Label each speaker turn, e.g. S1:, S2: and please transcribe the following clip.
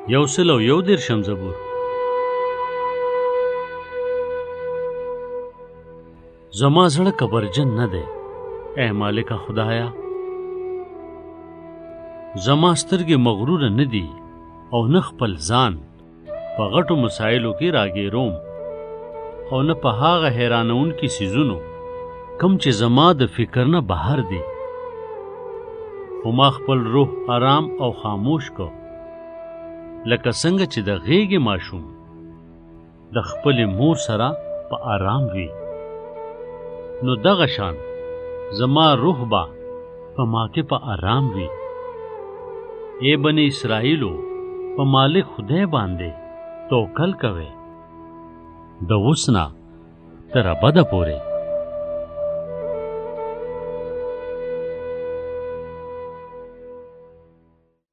S1: 111 زبور. زما زړه کبرجن نه دی اے مالک خدایا، زما سترګې مغرور نه دي او نه خپل ځان په غټو مسایلو کې راګیروم او نه په هغه حیرانون کې سیزونو کم چې زما د فکر نه بهر دي. خو ما خپل روح آرام او خاموش کو، لکه څنګه چې د غېږې ماشوم د خپلې مور سره په آرام وي، نو دغه شان زما روح با په ما کې په آرام وي. اے بنی اسرائیلو، په مالک خدای باندې توکل کوئ د اوس نه تر ابده پورې.